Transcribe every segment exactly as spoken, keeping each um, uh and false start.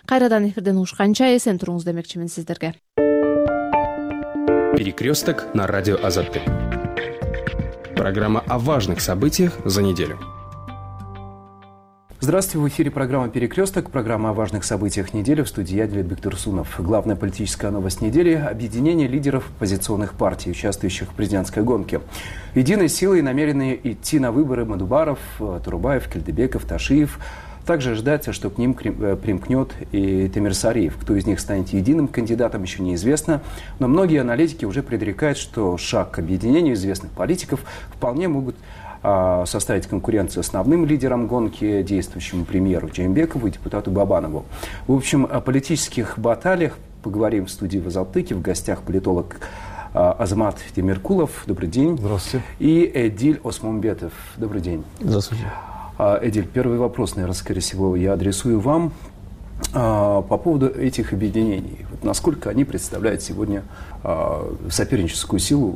Кайрадан эфирден ушканча эсен туруңуз демекчимин сиздерге. Перекресток на радио Азаттык. Программа о важных событиях за неделю. Здравствуйте, в эфире программа «Перекресток», программа о важных событиях недели. В студии я, Дилет Бектурсунов. Главная политическая новость недели – объединение лидеров оппозиционных партий, участвующих в президентской гонке. Единой силой намерены идти на выборы Мадубаров, Турубаев, Кельдебеков, Ташиев. Также ожидается, что к ним примкнет и Темирсариев. Кто из них станет единым кандидатом, еще неизвестно. Но многие аналитики уже предрекают, что шаг к объединению известных политиков вполне могут а, составить конкуренцию основным лидерам гонки, действующему премьеру Джеймбекову и депутату Бабанову. В общем, о политических баталиях поговорим в студии в Азаттыке. В гостях политолог а, Азамат Демиркулов. Добрый день. Здравствуйте. И Эдиль Осмонбетов. Добрый день. Здравствуйте. Эдиль, первый вопрос, наверное, скорее всего, я адресую вам а, по поводу этих объединений. Вот насколько они представляют сегодня а, соперническую силу?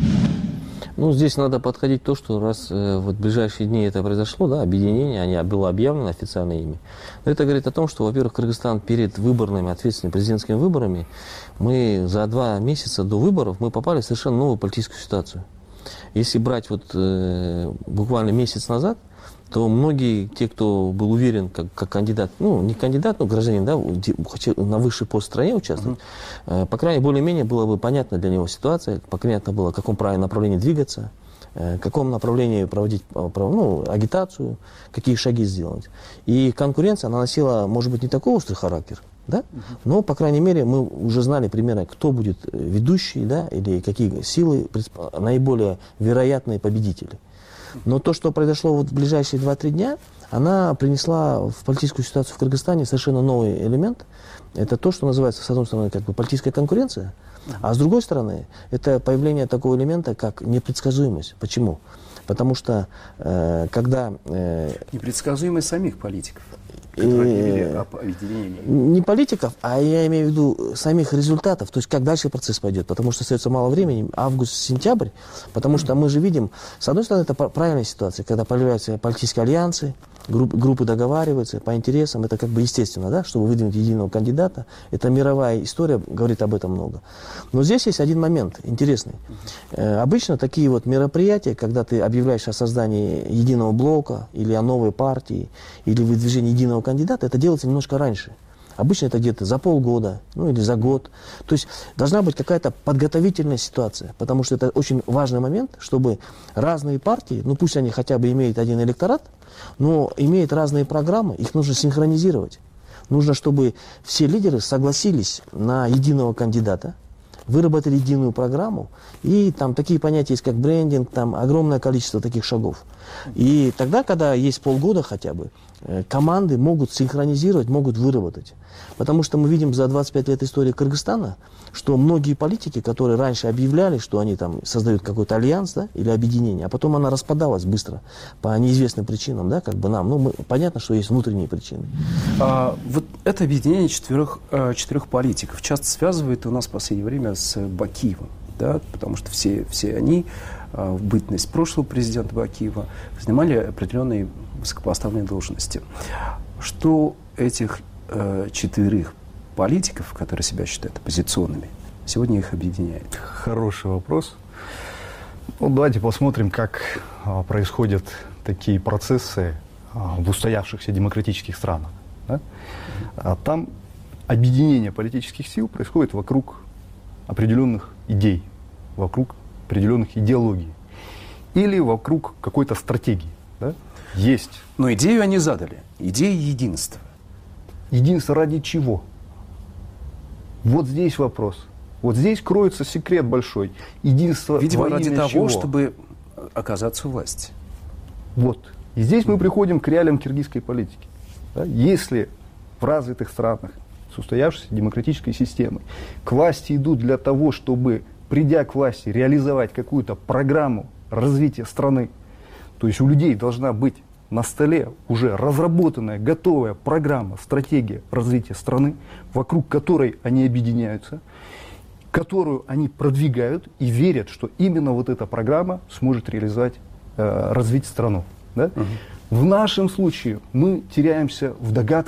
Ну, здесь надо подходить то, что раз э, вот в ближайшие дни это произошло, да, объединение, они, было объявлено официально ими. Но это говорит о том, что, во-первых, Кыргызстан перед выборными, ответственными президентскими выборами, мы за два месяца до выборов мы попали в совершенно новую политическую ситуацию. Если брать вот э, буквально месяц назад, то многие, те, кто был уверен как, как кандидат, ну, не кандидат, но гражданин, да, на высший пост в стране участвовать, uh-huh. э, по крайней мере, более-менее было бы понятна для него ситуация, понятно было, в каком правильном направлении двигаться, э, в каком направлении проводить ну, агитацию, какие шаги сделать. И конкуренция, она носила, может быть, не такой острый характер, да? Uh-huh. Но, по крайней мере, мы уже знали примерно, кто будет ведущий, да, или какие силы наиболее вероятные победители. Но то, что произошло вот в ближайшие два-три дня, она принесла в политическую ситуацию в Кыргызстане совершенно новый элемент. Это то, что называется, с одной стороны, как бы политическая конкуренция, а с другой стороны, это появление такого элемента, как непредсказуемость. Почему? Потому что, э, когда... Э, непредсказуемость самих политиков, которые объявили об объединении. Не политиков, а я имею в виду самих результатов, то есть как дальше процесс пойдет, потому что остается мало времени, август-сентябрь, потому что мы же видим, с одной стороны, это правильная ситуация, когда появляются политические альянсы, группы, группы договариваются по интересам, это как бы естественно, да, чтобы выдвинуть единого кандидата, это мировая история, говорит об этом много. Но здесь есть один момент интересный. Э, обычно такие вот мероприятия, когда ты объявляешь о создании единого блока, или о новой партии, или выдвижении единого кандидата, это делается немножко раньше. Обычно это где-то за полгода, ну или за год. То есть должна быть какая-то подготовительная ситуация, потому что это очень важный момент, чтобы разные партии, ну пусть они хотя бы имеют один электорат, но имеют разные программы, их нужно синхронизировать. Нужно, чтобы все лидеры согласились на единого кандидата, выработали единую программу, и там такие понятия есть, как брендинг, там огромное количество таких шагов. И тогда, когда есть полгода хотя бы, команды могут синхронизировать, могут выработать. Потому что мы видим за двадцать пять лет истории Кыргызстана, что многие политики, которые раньше объявляли, что они там создают какой-то альянс, да, или объединение, а потом она распадалась быстро по неизвестным причинам, да, как бы нам. Ну, мы, понятно, что есть внутренние причины. А, вот это объединение четырех, четырех политиков часто связывает у нас в последнее время с Бакиевым, да, потому что все, все они в бытность прошлого президента Бакиева занимали определенные высокопоставленные должности. Что этих э, четверых политиков, которые себя считают оппозиционными, сегодня их объединяет? Хороший вопрос. Ну, давайте посмотрим, как а, происходят такие процессы а, в устоявшихся демократических странах. Да? А, там объединение политических сил происходит вокруг определенных идей, вокруг определенных идеологий или вокруг какой-то стратегии. Да? Есть. Но идею они задали. Идея единства. Единство ради чего? Вот здесь вопрос. Вот здесь кроется секрет большой. Единство видимо, во ради имя того, чего? чтобы оказаться у власти. Вот. И здесь мы приходим к реалиям киргизской политики. Да? Если в развитых странах с устоявшейся демократической системой к власти идут для того, чтобы, придя к власти, реализовать какую-то программу развития страны, то есть у людей должна быть на столе уже разработанная, готовая программа, стратегия развития страны, вокруг которой они объединяются, которую они продвигают и верят, что именно вот эта программа сможет реализовать, э, развить страну. Да? Uh-huh. В нашем случае мы теряемся в догадках,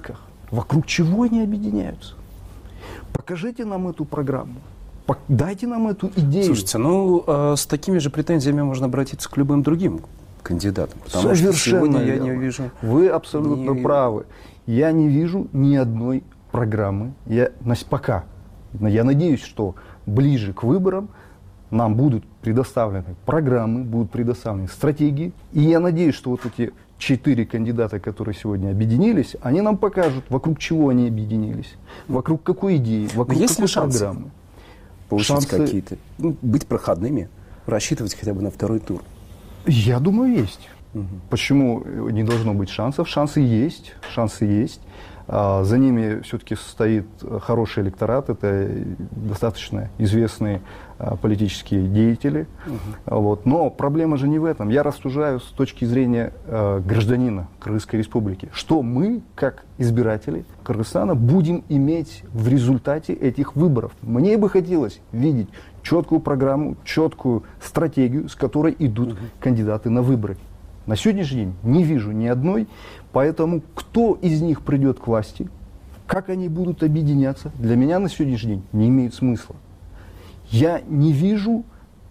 Вокруг чего они объединяются? Покажите нам эту программу. Дайте нам эту идею. Слушайте, ну, э, с такими же претензиями можно обратиться к любым другим кандидатам. Потому Совершенно что сегодня верно. я не вижу... Вы абсолютно ни... правы. Я не вижу ни одной программы. Я, пока. Я надеюсь, что ближе к выборам нам будут предоставлены программы, будут предоставлены стратегии. И я надеюсь, что вот эти четыре кандидата, которые сегодня объединились, они нам покажут, вокруг чего они объединились, вокруг какой идеи, вокруг есть какой ли шансы программы. Получить Шансы... какие-то, ну, быть проходными, рассчитывать хотя бы на второй тур? Я думаю, есть. Угу. Почему не должно быть шансов? Шансы есть, шансы есть. За ними все-таки стоит хороший электорат, это достаточно известные политические деятели. Угу. Вот. Но проблема же не в этом. Я рассуждаю с точки зрения гражданина Кыргызской республики. Что мы, как избиратели Кыргызстана, будем иметь в результате этих выборов? Мне бы хотелось видеть четкую программу, четкую стратегию, с которой идут угу. кандидаты на выборы. На сегодняшний день не вижу ни одной, поэтому кто из них придет к власти, как они будут объединяться, для меня на сегодняшний день не имеет смысла. Я не вижу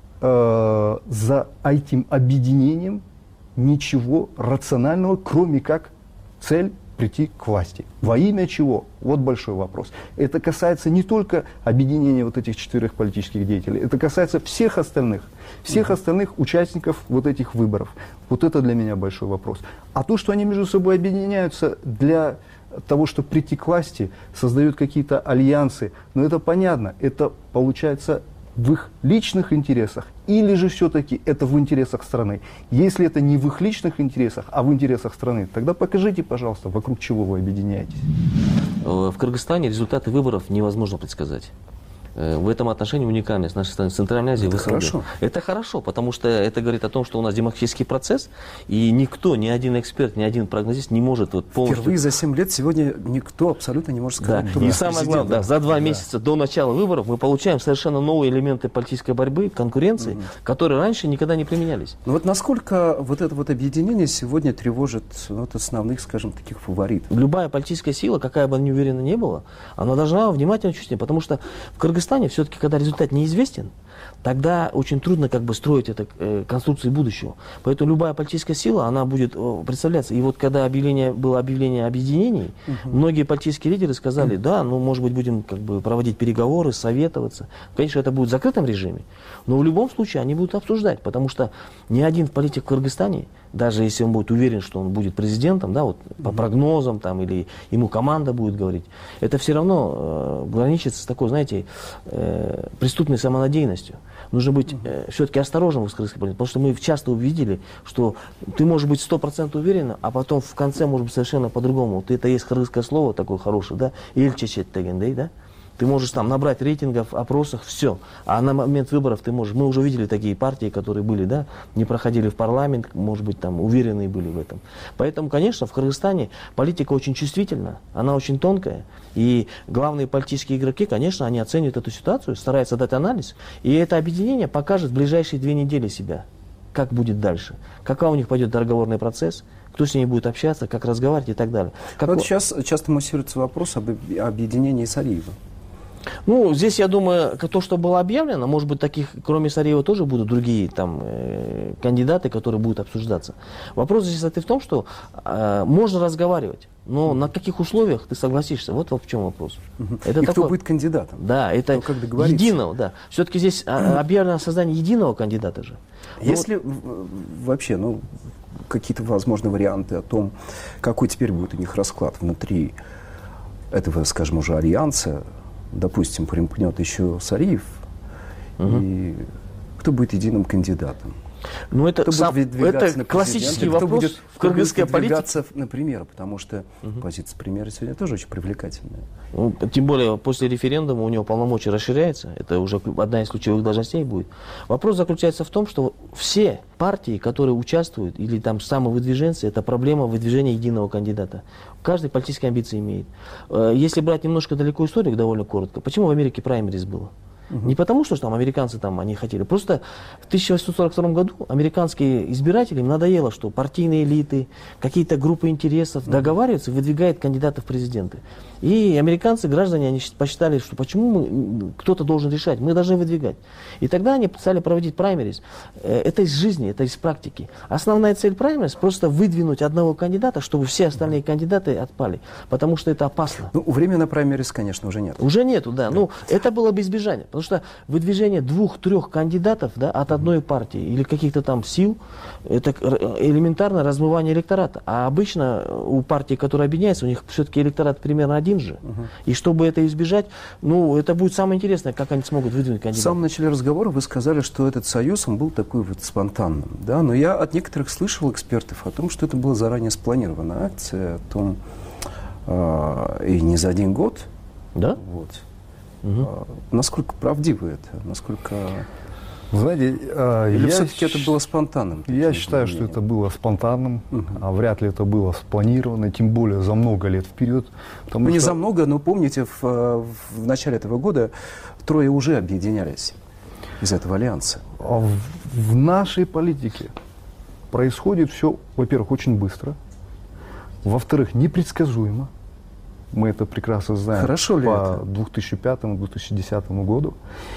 э, за этим объединением ничего рационального, кроме как цель прийти к власти. Во имя чего? Вот большой вопрос. Это касается не только объединения вот этих четырех политических деятелей, это касается всех остальных, всех остальных участников вот этих выборов. Вот это для меня большой вопрос. А то, что они между собой объединяются для того, чтобы прийти к власти, создают какие-то альянсы, но это понятно, это получается в их личных интересах, или же все-таки это в интересах страны. Если это не в их личных интересах, а в интересах страны, тогда покажите, пожалуйста, вокруг чего вы объединяетесь. В Кыргызстане результаты выборов невозможно предсказать. В этом отношении уникальность нашей страны в Центральной Азии. Это хорошо. Это хорошо, потому что это говорит о том, что у нас демократический процесс, и никто, ни один эксперт, ни один прогнозист не может вот полностью... Впервые за семь лет сегодня никто абсолютно не может сказать. Да. И самое главное, да, за два да. месяца до начала выборов мы получаем совершенно новые элементы политической борьбы, конкуренции, угу. которые раньше никогда не применялись. Но вот насколько вот это вот объединение сегодня тревожит вот основных, скажем, таких фаворитов? Любая политическая сила, какая бы она ни уверена не была, она должна внимательно чувствовать, потому что в Кыргызстане все-таки, когда результат неизвестен, тогда очень трудно как бы строить это, э, конструкции будущего. Поэтому любая политическая сила, она будет э, представляться. И вот когда объявление, было объявление объединений, угу. многие политические лидеры сказали, угу. да, ну, может быть, будем как бы проводить переговоры, советоваться. Конечно, это будет в закрытом режиме, но в любом случае они будут обсуждать, потому что ни один политик в Кыргызстане, даже если он будет уверен, что он будет президентом, да, вот по прогнозам там, или ему команда будет говорить, это все равно э, граничит с такой, знаете, э, преступной самонадеянностью. Нужно быть э, все-таки осторожным в кыргызской политике, потому что мы часто увидели, что ты можешь быть сто процентов уверен, а потом в конце может быть совершенно по-другому. Вот это есть кыргызское слово такое хорошее, да, «эльчечет тегендей», да. Ты можешь там набрать рейтингов, опросах, все. А на момент выборов ты можешь... Мы уже видели такие партии, которые были, да, не проходили в парламент, может быть, там, уверенные были в этом. Поэтому, конечно, в Кыргызстане политика очень чувствительна, она очень тонкая. И главные политические игроки, конечно, они оценивают эту ситуацию, стараются дать анализ. И это объединение покажет в ближайшие две недели себя, как будет дальше. Какой у них пойдет договорный процесс, кто с ними будет общаться, как разговаривать и так далее. Как... Вот сейчас часто муссируется вопрос об объединении Сариева. Ну, здесь, я думаю, то, что было объявлено, может быть, таких, кроме Сариева, тоже будут другие там э, кандидаты, которые будут обсуждаться. Вопрос здесь состоит в том, что э, можно разговаривать, но на каких условиях ты согласишься? Вот в чем вопрос. Угу. Это и такой... кто будет кандидатом? Да, это ну, как единого, да. Все-таки здесь объявлено создание единого кандидата же. Если вот... вообще, ну, какие-то возможные варианты о том, какой теперь будет у них расклад внутри этого, скажем, уже альянса, допустим, примкнет еще Сариев, угу. и кто будет единым кандидатом? Ну, это, кто сам, будет это классический кто вопрос будет, в кыргызской политике. На премьер, потому что угу. позиция премьера сегодня тоже очень привлекательная. Ну, тем более, после референдума у него полномочия расширяются. Это уже одна из ключевых должностей будет. Вопрос заключается в том, что все партии, которые участвуют, или там самовыдвиженцы, это проблема выдвижения единого кандидата. Каждый политические амбиции имеет. Если брать немножко далеко историю, довольно коротко, почему в Америке праймериз было? Угу. Не потому, что там американцы там они хотели. Просто в тысяча восемьсот сорок втором году американские избиратели, им надоело, что партийные элиты, какие-то группы интересов угу. договариваются и выдвигают кандидатов в президенты. И американцы, граждане, они посчитали, что почему мы, кто-то должен решать, мы должны выдвигать. И тогда они стали проводить праймериз. Это из жизни, это из практики. Основная цель праймериз просто выдвинуть одного кандидата, чтобы все остальные кандидаты отпали. Потому что это опасно. Ну, времени на праймериз, конечно, уже нет. Уже нету, да. да. Ну, это было бы избежание. Потому что выдвижение двух-трех кандидатов да, от одной партии или каких-то там сил, это элементарно размывание электората. А обычно у партий, которые объединяются, у них все-таки электорат примерно один же. Угу. И чтобы это избежать, ну, это будет самое интересное, как они смогут выдвинуть кандидата. В самом начале разговора вы сказали, что этот союз, он был такой вот спонтанным. Да? Но я от некоторых слышал экспертов о том, что это была заранее спланированная акция, о том, э, и не за один год. Да? Вот. Угу. А, насколько правдиво это? Насколько... Знаете, э, Или я все-таки это было спонтанным? Я считаю, что это было спонтанным, угу. а вряд ли это было спланировано, тем более за много лет вперед. Ну, что... не за много, но помните, в, в начале этого года трое уже объединялись из этого альянса. А в, в нашей политике происходит все, во-первых, очень быстро, во-вторых, непредсказуемо. Мы это прекрасно знаем. Хорошо ли по это? две тысячи пятому — две тысячи десятому году.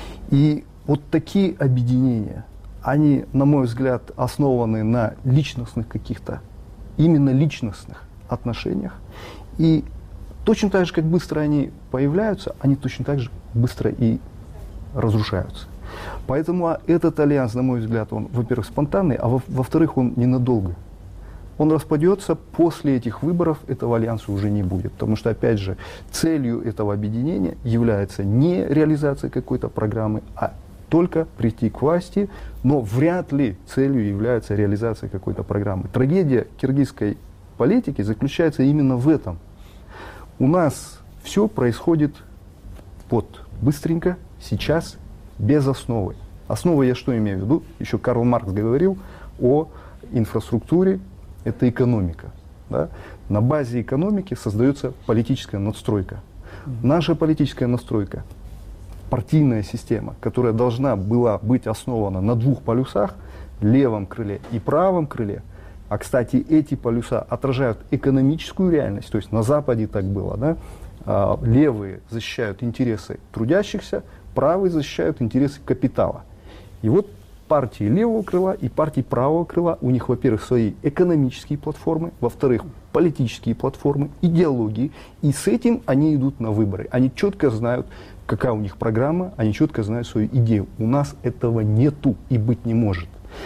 И вот такие объединения, они, на мой взгляд, основаны на личностных каких-то, именно личностных отношениях. И точно так же, как быстро они появляются, они точно так же быстро и разрушаются. Поэтому этот альянс, на мой взгляд, он, во-первых, спонтанный, а во- во-вторых, он ненадолго. Он распадется, после этих выборов этого альянса уже не будет. Потому что, опять же, целью этого объединения является не реализация какой-то программы, а только прийти к власти, но вряд ли целью является реализация какой-то программы. Трагедия киргизской политики заключается именно в этом. У нас все происходит вот быстренько, сейчас, без основы. Основа я что имею в виду? Еще Карл Маркс говорил о инфраструктуре, это экономика. Да? На базе экономики создается политическая надстройка. Наша политическая настройка, партийная система, которая должна была быть основана на двух полюсах, левом крыле и правом крыле. А, кстати, эти полюса отражают экономическую реальность, то есть на Западе так было. Да? А, левые защищают интересы трудящихся, правые защищают интересы капитала. И вот партии левого крыла и партии правого крыла, у них, во-первых, свои экономические платформы, во-вторых, политические платформы, идеологии, и с этим они идут на выборы. Они четко знают, какая у них программа, они четко знают свою идею. У нас этого нету и быть не может.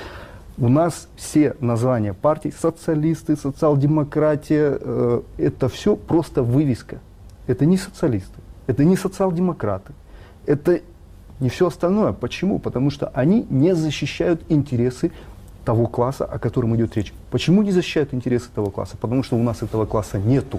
У нас все названия партий, социалисты, социал-демократия, э, это все просто вывеска. Это не социалисты, это не социал-демократы, это не все остальное. Почему? Потому что они не защищают интересы того класса, о котором идет речь. Почему не защищают интересы того класса? Потому что у нас этого класса нету.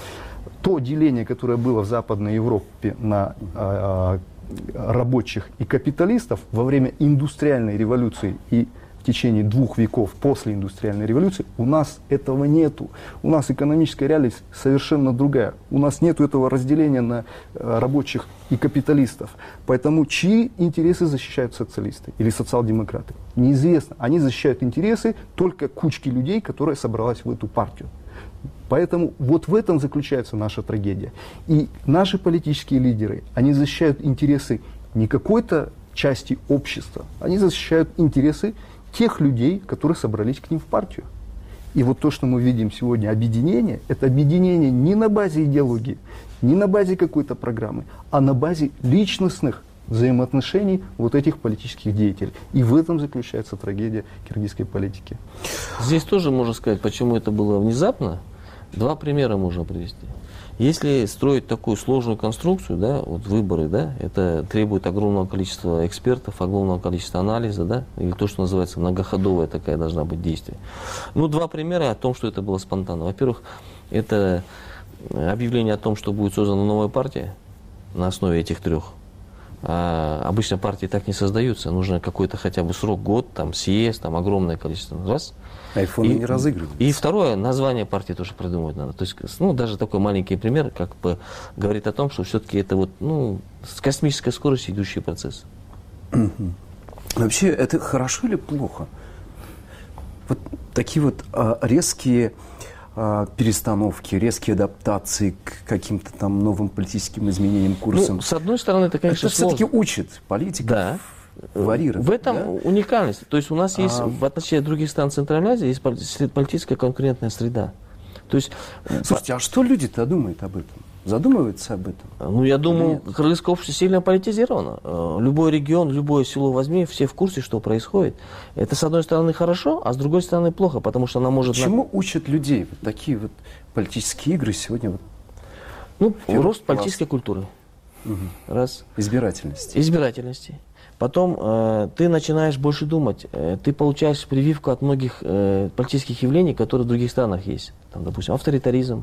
То деление, которое было в Западной Европе на э, рабочих и капиталистов во время индустриальной революции и в течение двух веков после индустриальной революции, у нас этого нету. У нас экономическая реальность совершенно другая. У нас нету этого разделения на э, рабочих и капиталистов. Поэтому чьи интересы защищают социалисты или социал-демократы? Неизвестно. Они защищают интересы только кучки людей, которая собралась в эту партию. Поэтому вот в этом заключается наша трагедия. И наши политические лидеры, они защищают интересы не какой-то части общества, они защищают интересы тех людей, которые собрались к ним в партию. И вот то, что мы видим сегодня, объединение, это объединение не на базе идеологии, не на базе какой-то программы, а на базе личностных взаимоотношений вот этих политических деятелей. И в этом заключается трагедия киргизской политики. Здесь тоже можно сказать, почему это было внезапно. Два примера можно привести. Если строить такую сложную конструкцию, да, вот выборы, да, это требует огромного количества экспертов, огромного количества анализа, да, или то, что называется многоходовая такая должна быть действие. Ну, два примера о том, что это было спонтанно. Во-первых, это объявление о том, что будет создана новая партия на основе этих трех. А обычно партии так не создаются. Нужно какой-то хотя бы срок, год, там, съезд, там, огромное количество. Раз. Айфоны И, не разыгрываются. И второе, название партии тоже придумывать надо. То есть, ну, даже такой маленький пример, как бы говорит о том, что все-таки это вот, ну, с космической скоростью идущий процесс. Вообще, это хорошо или плохо? Вот такие вот а, резкие а, перестановки, резкие адаптации к каким-то там новым политическим изменениям, курсам. Ну, с одной стороны, это, конечно, это все-таки сложно. учит политиков. Да. Варьировать, в этом да? уникальность. То есть у нас есть, А... в отличие от других стран Центральной Азии, есть политическая конкурентная среда. То есть, слушайте, а что люди-то думают об этом? Задумываются об этом? Ну, я думаю, кыргызское общество сильно политизировано. Любой регион, любое село возьми, все в курсе, что происходит. Это, с одной стороны, хорошо, а с другой стороны, плохо, потому что она может... Чему учат людей вот такие вот политические игры сегодня? Вот, ну, рост класс. Политической культуры. Угу. Раз. Избирательности. Избирательности. Потом э, ты начинаешь больше думать, э, ты получаешь прививку от многих э, политических явлений, которые в других странах есть. Там, допустим, авторитаризм,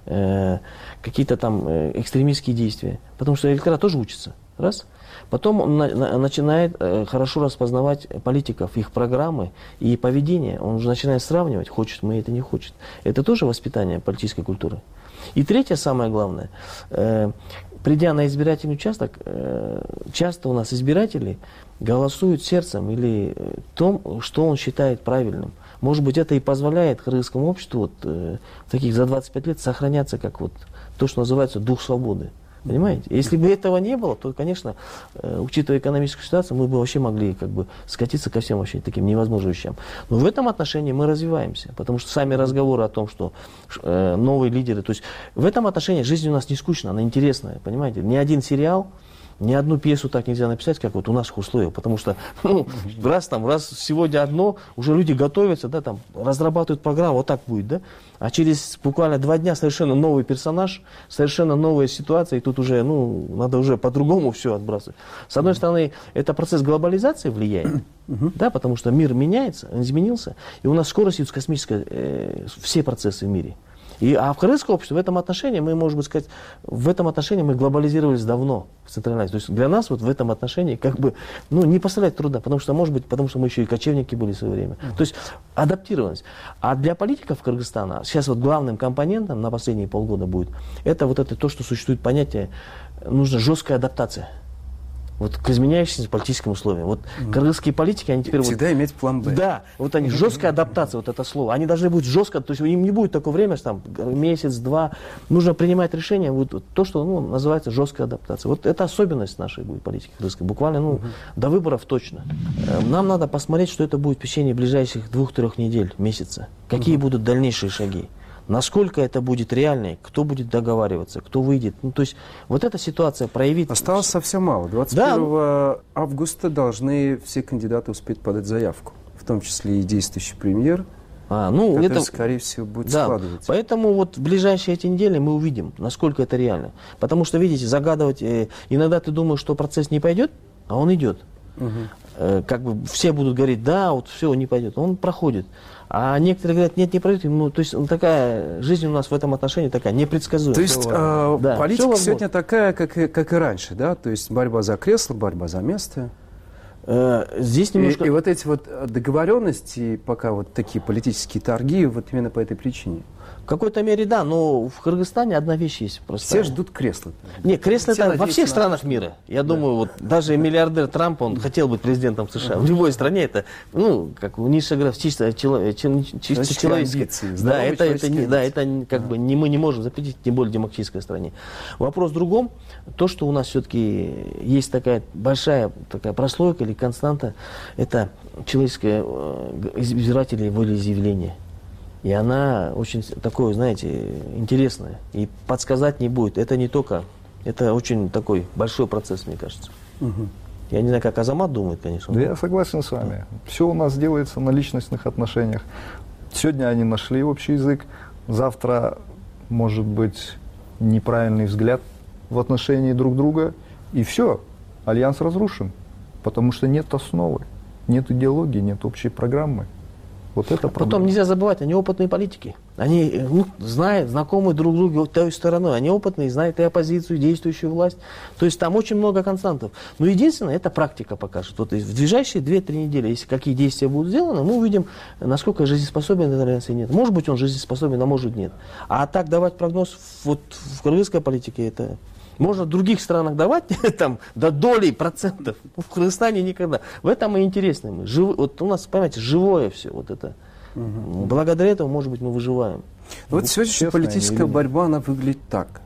э, какие-то там э, экстремистские действия. Потому что электорат тоже учится. Раз. Потом он на, на, начинает э, хорошо распознавать политиков, их программы и поведение. Он уже начинает сравнивать, хочет мы это, не хочет. Это тоже воспитание политической культуры. И третье, самое главное, э, придя на избирательный участок, э, часто у нас избиратели голосуют сердцем или том, что он считает правильным. Может быть, это и позволяет кыргызскому обществу вот, э, таких за двадцать пять лет сохраняться как вот то, что называется дух свободы. Понимаете? Если бы этого не было, то, конечно, э, учитывая экономическую ситуацию, мы бы вообще могли как бы скатиться ко всем вообще таким невозможным вещам. Но в этом отношении мы развиваемся, потому что сами разговоры о том, что э, новые лидеры, то есть в этом отношении жизнь у нас не скучная, она интересная, понимаете? Ни один сериал, ни одну пьесу так нельзя написать, как вот у наших условиях, потому что ну, раз там, раз сегодня одно, уже люди готовятся, да, там, разрабатывают программу, вот так будет, да, а через буквально два дня совершенно новый персонаж, совершенно новая ситуация, и тут уже, ну, надо уже по-другому все отбрасывать. С одной стороны, это процесс глобализации влияет, да, потому что мир меняется, он изменился, и у нас скорость идет космическая, э, все процессы в мире. И, а в кыргызском обществе в этом отношении, мы, можем быть сказать, в этом отношении мы глобализировались давно в Центральной Азии. То есть для нас вот в этом отношении как бы, ну, не поставляет труда, потому что, может быть, потому что мы еще и кочевники были в свое время. Uh-huh. То есть адаптированность. А для политиков Кыргызстана сейчас вот главным компонентом на последние полгода будет, это вот это то, что существует понятие, нужна жесткая адаптация. Вот к изменяющимся политическим условиям. Вот mm. кыргызские политики, они теперь... Всегда вот, иметь план Б. Да, вот они, жесткая адаптация, вот это слово. Они должны быть жестко, то есть им не будет такое время, что там месяц, два. Нужно принимать решения, вот, вот, то, что ну, называется жесткая адаптация. Вот это особенность нашей будет политики кыргызской. Буквально, ну, mm-hmm. до выборов точно. Нам надо посмотреть, что это будет в течение ближайших двух-трех недель, месяца. Какие mm-hmm. будут дальнейшие шаги. Насколько это будет реально, кто будет договариваться, кто выйдет. Ну, то есть вот эта ситуация проявит... Осталось совсем мало. двадцать первого да. августа должны все кандидаты успеть подать заявку, в том числе и действующий премьер, а, ну, который, это... скорее всего, будет да. складывать. Поэтому вот в ближайшие эти недели мы увидим, насколько это реально. Потому что, видите, загадывать... Э, иногда ты думаешь, что процесс не пойдет, а он идет. Угу. Э, как бы все будут говорить, да, вот все, не пойдет. Он проходит. А некоторые говорят, нет, не пройдет. Ну, то есть ну, такая жизнь у нас в этом отношении такая непредсказуемая. То есть э, да, политика сегодня такая, как и, как и раньше, да? То есть борьба за кресло, борьба за место. Э, здесь немножко... И, и вот эти вот договоренности, пока вот такие политические торги, вот именно по этой причине. В какой-то мере, да, но в Кыргызстане одна вещь есть просто. Все ждут кресла. Нет, кресло это во всех странах мира. Я да. думаю, вот даже миллиардер Трамп, он хотел быть президентом США. В любой стране это, ну, как у Ниша говорит, чисто, чисто человеческое. Да, это, это, не, да, это как бы не, мы не можем запретить, тем более в демократической стране. Вопрос в другом. То, что у нас все-таки есть такая большая такая прослойка или константа, это человеческое избирателей волеизъявление. И она очень такое, знаете, интересная. И подсказать не будет. Это не только... Это очень такой большой процесс, мне кажется. Угу. Я не знаю, как Азамат думает, конечно. Да я согласен с вами. Да. Все у нас делается на личностных отношениях. Сегодня они нашли общий язык. Завтра, может быть, неправильный взгляд в отношении друг друга. И все. Альянс разрушен. Потому что нет основы. Нет идеологии, нет общей программы. Вот это Потом проблема. нельзя забывать, они опытные политики. Они ну, знают, знакомы друг другу той стороной. Они опытные, знают и оппозицию, и действующую власть. То есть там очень много константов. Но единственное, это практика покажет. Вот в ближайшие две-три недели, если какие действия будут сделаны, мы увидим, насколько жизнеспособен этот альянс или нет. Может быть, он жизнеспособен, а может нет. А так давать прогноз вот в кыргызской политике, это... Можно в других странах давать там, до доли процентов. В Кыргызстане никогда. В этом и интересно. Мы. Жив... Вот у нас, понимаете, живое все. Вот это. Угу. Благодаря этому, может быть, мы выживаем. Вот сегодняшняя политическая борьба, она выглядит так.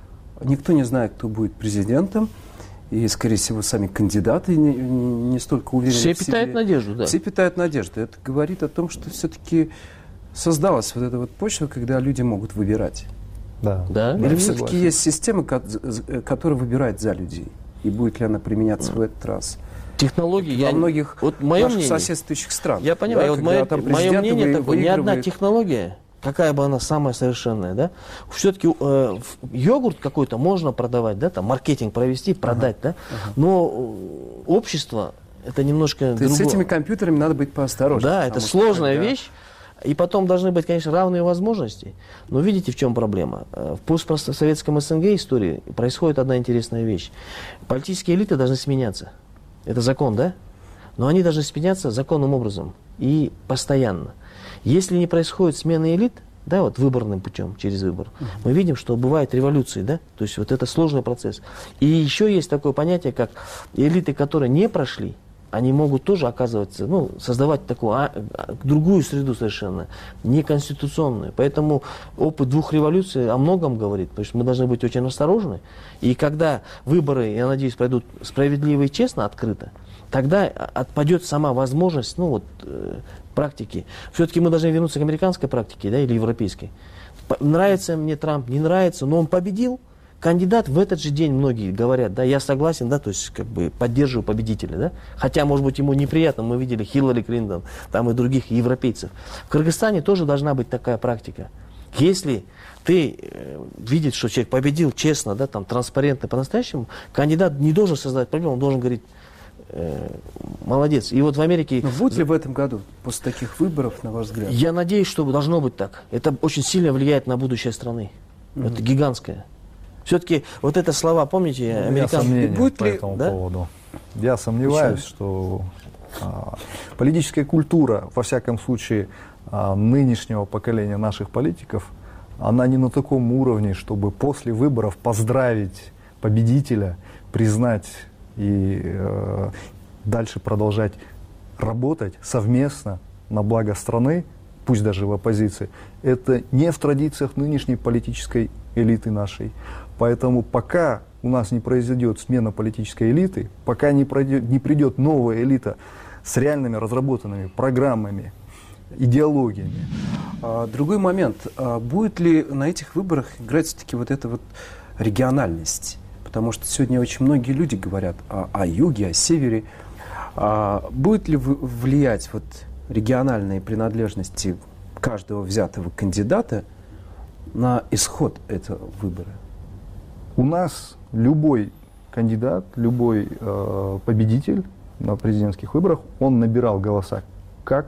Никто не знает, кто будет президентом. И, скорее всего, сами кандидаты не, не столько уверены Все в себе. питают надежду, да. Все питают надежду. Это говорит о том, что все-таки создалась вот эта вот почва, когда люди могут выбирать. Да. Да? Или все-таки есть система, которая выбирает за людей? И будет ли она применяться в этот раз? Технологии, Во я, многих вот мое наших мнение, соседствующих странах. Я понимаю, да, вот мое, мое мнение вы, такое, ни одна выигрывает... технология, какая бы она самая совершенная, да, все-таки э, йогурт какой-то можно продавать, да, там маркетинг провести, продать, ага, да, ага. но общество это немножко другое. С этими компьютерами надо быть поосторожнее. Да, это сложная когда... вещь. И потом должны быть, конечно, равные возможности. Но видите, в чем проблема? В постсоветском СНГ истории происходит одна интересная вещь. Политические элиты должны сменяться. Это закон, да? Но они должны сменяться законным образом и постоянно. Если не происходит смена элит, да, вот выборным путем, через выбор, uh-huh. мы видим, что бывают революции, да? То есть вот это сложный процесс. И еще есть такое понятие, как элиты, которые не прошли, они могут тоже оказываться, ну, создавать такую, а, другую среду совершенно, неконституционную. Поэтому опыт двух революций о многом говорит, потому что мы должны быть очень осторожны. И когда выборы, я надеюсь, пройдут справедливо и честно, открыто, тогда отпадет сама возможность, ну, вот, э, практики. Все-таки мы должны вернуться к американской практике, да, или европейской. Нравится мне Трамп, не нравится, но он победил. Кандидат в этот же день, многие говорят, да, я согласен, да, то есть как бы поддерживаю победителя, да, хотя, может быть, ему неприятно, мы видели Хиллари Клинтон, там и других европейцев. В Кыргызстане тоже должна быть такая практика. Если ты э, видишь, что человек победил честно, да, там, транспарентно, по-настоящему, кандидат не должен создавать проблему, он должен говорить, э, молодец. И вот в Америке... Но будет ли в этом году, после таких выборов, на ваш взгляд? Я надеюсь, что должно быть так. Это очень сильно влияет на будущее страны. Mm-hmm. Это гигантское. Все-таки вот это слова, помните, американцы... Будет по ли... этому да? поводу. Я сомневаюсь, Почему? что а, политическая культура, во всяком случае, а, нынешнего поколения наших политиков, она не на таком уровне, чтобы после выборов поздравить победителя, признать и э, дальше продолжать работать совместно на благо страны, пусть даже в оппозиции. Это не в традициях нынешней политической элиты нашей. Поэтому пока у нас не произойдет смена политической элиты, пока не, пройдет, не придет новая элита с реальными разработанными программами, идеологиями. А, другой момент. А будет ли на этих выборах играть все-таки вот эта вот региональность? Потому что сегодня очень многие люди говорят о, о юге, о севере. А будет ли влиять вот региональные принадлежности каждого взятого кандидата на исход этого выбора? У нас любой кандидат, любой э, победитель на президентских выборах, он набирал голоса как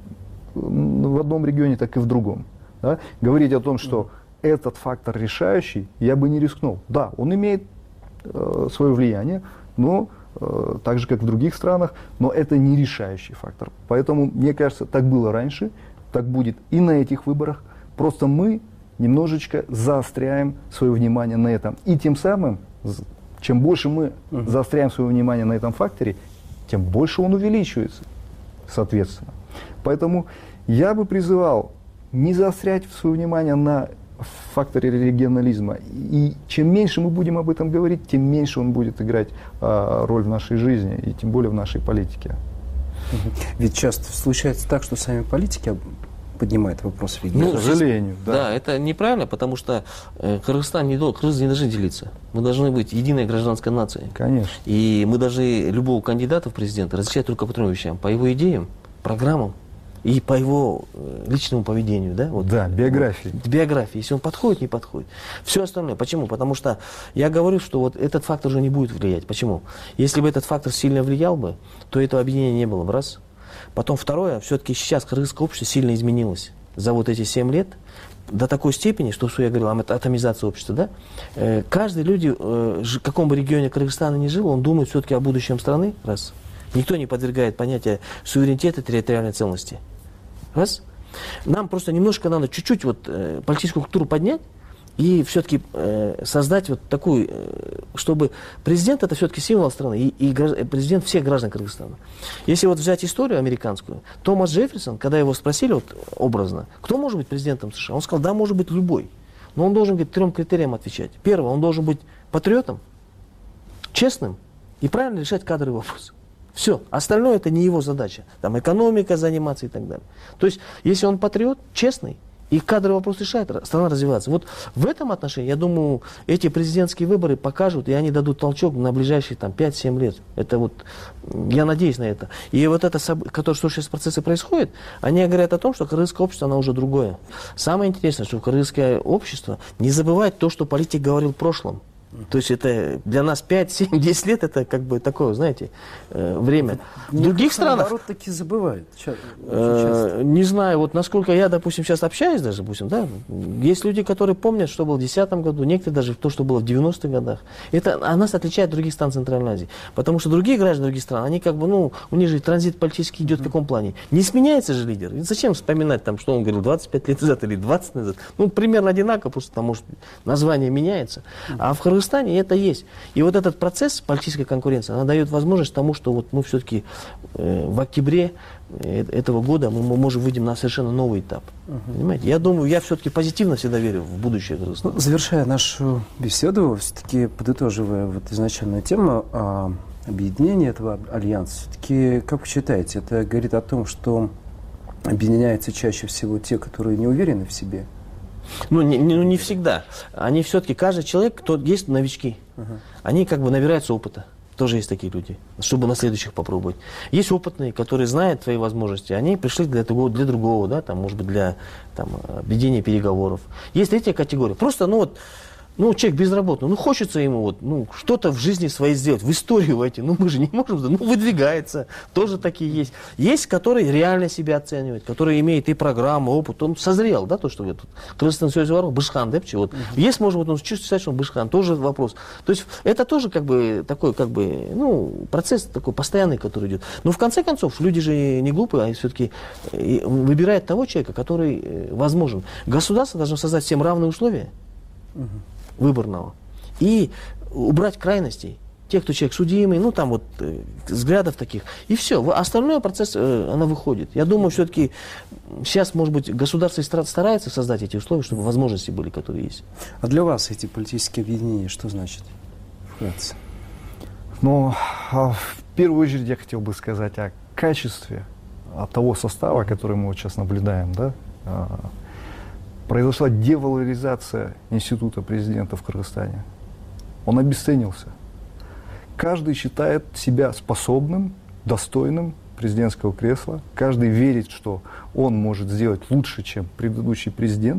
в одном регионе, так и в другом. Да? Говорить о том, что mm-hmm. этот фактор решающий, я бы не рискнул. Да, он имеет э, свое влияние, но э, так же, как в других странах, но это не решающий фактор. Поэтому, мне кажется, так было раньше, так будет и на этих выборах. Просто мы немножечко заостряем свое внимание на этом. И тем самым, чем больше мы uh-huh. заостряем свое внимание на этом факторе, тем больше он увеличивается, соответственно. Поэтому я бы призывал не заострять свое внимание на факторе регионализма. И чем меньше мы будем об этом говорить, тем меньше он будет играть а, роль в нашей жизни, и тем более в нашей политике. Uh-huh. Ведь часто случается так, что сами политики поднимает вопрос региона. Ну, к сожалению, да. Да, это неправильно, потому что э, Кыргызстан не, Кыргызы не должны делиться. Мы должны быть единой гражданской нацией. Конечно. И мы должны любого кандидата в президенты различать только по трем вещам. По его идеям, программам и по его э, личному поведению. Да, вот, да, биографии. Вот, биографии. Если он подходит, не подходит. Все остальное. Почему? Потому что я говорю, что вот этот фактор уже не будет влиять. Почему? Если бы этот фактор сильно влиял бы, то этого объединения не было бы. Раз. Потом второе, все-таки сейчас кыргызское общество сильно изменилось за вот эти семь лет. До такой степени, что, что я говорил, атомизация общества, да? Э, каждый люди, э, в каком бы регионе Кыргызстана ни жил, он думает все-таки о будущем страны, раз. Никто не подвергает понятия суверенитета, территориальной целостности. Раз. Нам просто немножко надо чуть-чуть вот, э, политическую культуру поднять и все-таки э, создать вот такую, э, чтобы президент это все-таки символ страны и, и граждан, президент всех граждан Кыргызстана. Если вот взять историю американскую, Томас Джефферсон, когда его спросили вот, образно, кто может быть президентом США, он сказал, да, может быть любой, но он должен говорит, трем критериям отвечать. Первое, он должен быть патриотом, честным и правильно решать кадровый вопрос. Все. Остальное это не его задача. Там экономика заниматься и так далее. То есть, если он патриот, честный, и кадровый вопрос решает, страна развивается. Вот в этом отношении, я думаю, эти президентские выборы покажут, и они дадут толчок на ближайшие там, пять-семь лет. Это вот, я надеюсь на это. И вот это, которое, что сейчас в процессе происходит, они говорят о том, что кыргызское общество, оно уже другое. Самое интересное, что кыргызское общество не забывает то, что политик говорил в прошлом. То есть это для нас пять, семь, десять лет это как бы такое, знаете, э, время. В других странах... Наоборот, таки забывают. Э, не знаю, вот насколько я, допустим, сейчас общаюсь даже, допустим, да, есть люди, которые помнят, что было в десятом году, некоторые даже то, что было в девяностых годах. Это а нас отличает от других стран Центральной Азии. Потому что другие граждане других стран, они как бы, ну, у них же транзит политический идет в каком плане? Не сменяется же лидер. И зачем вспоминать, там, что он говорил двадцать пять лет назад или двадцать назад? Ну, примерно одинаково, просто там, может, название меняется. А в Кыргызстане это есть. И вот этот процесс политической конкуренции, она дает возможность тому, что вот мы все-таки э, в октябре э, этого года мы, мы можем выйдем на совершенно новый этап. Uh-huh. Понимаете? Я думаю, я все-таки позитивно всегда верю в будущее Кыргызстана. Ну, завершая нашу беседу, все-таки подытоживая вот изначальную тему а, объединения этого альянса, все-таки, как вы считаете, это говорит о том, что объединяются чаще всего те, которые не уверены в себе? Ну не, не, ну, не всегда. Они все-таки, каждый человек, кто есть новички, uh-huh. они как бы набираются опыта. Тоже есть такие люди, чтобы на следующих попробовать. Есть опытные, которые знают твои возможности. Они пришли для другого, для другого, да, там, может быть, для там, ведения переговоров. Есть третья категория. Просто, ну вот, ну, человек безработный, ну, хочется ему вот, ну, что-то в жизни своей сделать, в историю войти. Ну, мы же не можем, ну, выдвигается. Тоже такие есть. Есть, которые реально себя оценивают, которые имеют и программу, опыт. Он созрел, да, то, что вы тут. Кыргызстан Союз воров, Бышхан, да, вот. Uh-huh. Есть, может быть, он чувствует, что он Бышхан, тоже вопрос. То есть, это тоже, как бы, такой, как бы, ну, процесс такой постоянный, который идет. Но, в конце концов, люди же не глупые, а все-таки выбирают того человека, который возможен. Государство должно создать всем равные условия. Uh-huh. Выборного. И убрать крайностей. Те, кто человек судимый, ну там вот э, взглядов таких. И все. Остальной процесс, э, она выходит. Я думаю, все-таки сейчас, может быть, государство старается создать эти условия, чтобы возможности были, которые есть. А для вас эти политические объединения что значит? Вкратце. Ну, в первую очередь я хотел бы сказать о качестве от того состава, который мы вот сейчас наблюдаем, да. Произошла девалоризация института президента в Кыргызстане. Он обесценился. Каждый считает себя способным, достойным президентского кресла. Каждый верит, что он может сделать лучше, чем предыдущий президент.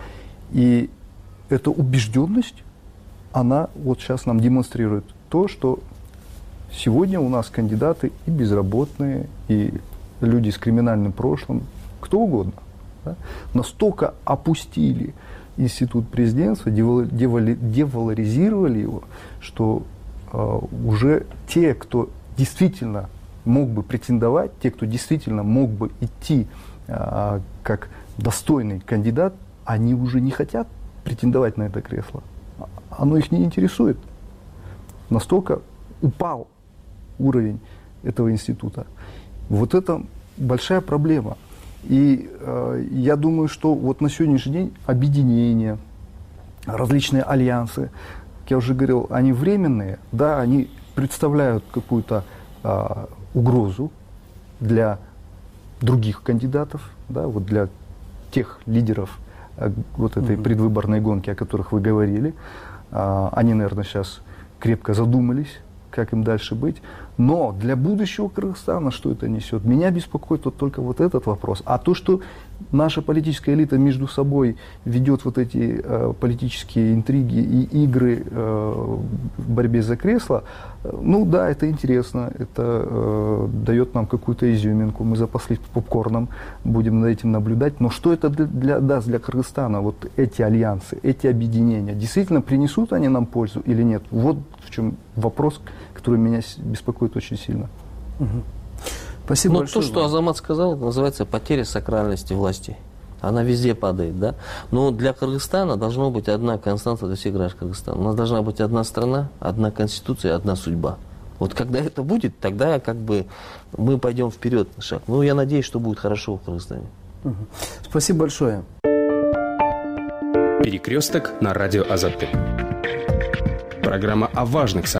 И эта убежденность, она вот сейчас нам демонстрирует то, что сегодня у нас кандидаты и безработные, и люди с криминальным прошлым, кто угодно. Да, настолько опустили институт президентства, девали, девалоризировали его, что э, уже те, кто действительно мог бы претендовать, те, кто действительно мог бы идти э, как достойный кандидат, они уже не хотят претендовать на это кресло. Оно их не интересует. Настолько упал уровень этого института. Вот это большая проблема. И э, я думаю, что вот на сегодняшний день объединения, различные альянсы, как я уже говорил, они временные, да, они представляют какую-то э, угрозу для других кандидатов, да, вот для тех лидеров э, вот этой mm-hmm. предвыборной гонки, о которых вы говорили. Э, они, наверное, сейчас крепко задумались как им дальше быть. Но для будущего Кыргызстана что это несет? Меня беспокоит вот только вот этот вопрос. А то, что наша политическая элита между собой ведет вот эти э, политические интриги и игры э, в борьбе за кресло, э, ну да, это интересно, это э, дает нам какую-то изюминку, мы запаслись попкорном, будем над этим наблюдать. Но что это для, для, даст для Кыргызстана, вот эти альянсы, эти объединения? Действительно принесут они нам пользу или нет? Вот в чем вопрос, который меня беспокоит очень сильно. Угу. Спасибо Но большое. то, что Азамат сказал, называется потеря сакральности власти. Она везде падает, да? Но для Кыргызстана должна быть одна константа для всех граждан Кыргызстана. У нас должна быть одна страна, одна конституция, одна судьба. Вот когда это будет, тогда как бы мы пойдем вперед на шаг. Ну, я надеюсь, что будет хорошо в Кыргызстане. Угу. Спасибо большое. Перекресток на радио Азаттык. Программа о важных событиях.